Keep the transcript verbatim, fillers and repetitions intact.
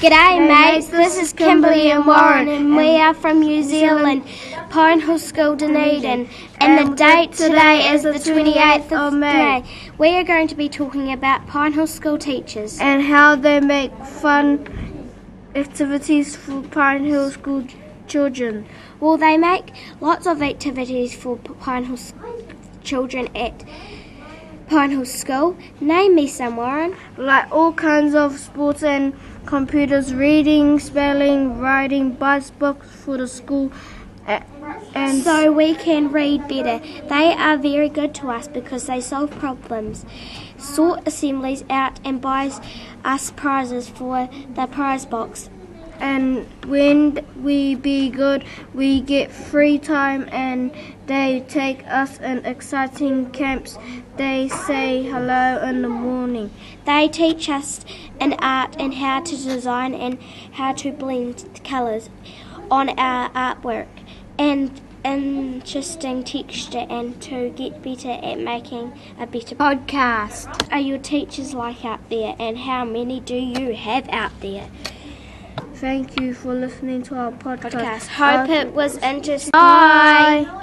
G'day mates, this is Kimberly and Warren and we are from New Zealand, Pine Hill School, Dunedin, and the date today is the twenty-eighth of May. We are going to be talking about Pine Hill School teachers and how they make fun activities for Pine Hill School children. Well, they make lots of activities for Pine Hill children at Pine Hill School. Name me some, Warren. Like all kinds of sports and computers, reading, spelling, writing, bites, books for the school, and so we can read better. They are very good to us because they solve problems, sort assemblies out and buys us prizes for the prize box. And when we be good, we get free time and they take us in exciting camps. They say hello in the morning. They teach us in art and how to design and how to blend colours on our artwork and interesting texture and to get better at making a better podcast. What are your teachers like out there and how many do you have out there? Thank you for listening to our podcast. podcast. Hope it was interesting. Bye.